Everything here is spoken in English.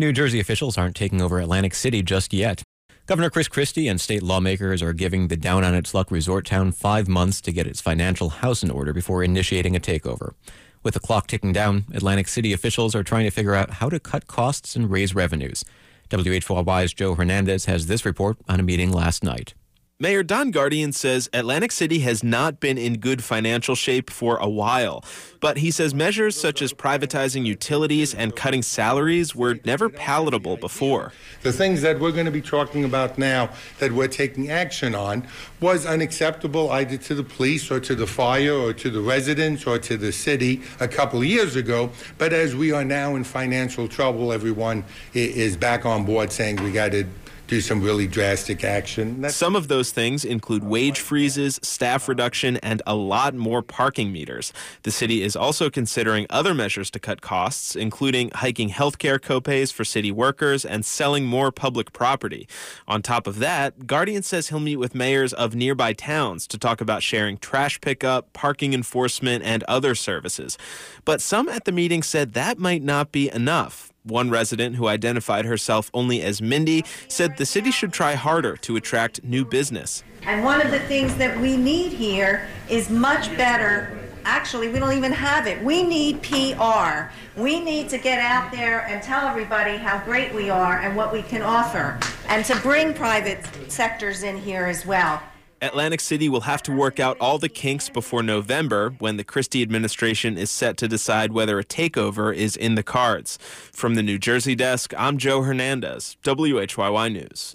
New Jersey officials aren't taking over Atlantic City just yet. Governor Chris Christie and state lawmakers are giving the down-on-its-luck resort town 5 months to get its financial house in order before initiating a takeover. With the clock ticking down, Atlantic City officials are trying to figure out how to cut costs and raise revenues. WHYY's Joe Hernandez has this report on a meeting last night. Mayor Don Guardian says Atlantic City has not been in good financial shape for a while. But he says measures such as privatizing utilities and cutting salaries were never palatable before. The things that we're going to be talking about now that we're taking action on was unacceptable either to the police or to the fire or to the residents or to the city a couple of years ago. But as we are now in financial trouble, everyone is back on board saying we got to do some really drastic action. Some of those things include wage freezes, staff reduction, and a lot more parking meters. The city is also considering other measures to cut costs, including hiking healthcare copays for city workers and selling more public property. On top of that, Guardian says he'll meet with mayors of nearby towns to talk about sharing trash pickup, parking enforcement, and other services. But some at the meeting said that might not be enough. One resident who identified herself only as Mindy said the city should try harder to attract new business. And one of the things that we need here is much better. Actually, we don't even have it. We need PR. We need to get out there and tell everybody how great we are and what we can offer, and to bring private sectors in here as well. Atlantic City will have to work out all the kinks before November, when the Christie administration is set to decide whether a takeover is in the cards. From the New Jersey desk, I'm Joe Hernandez, WHYY News.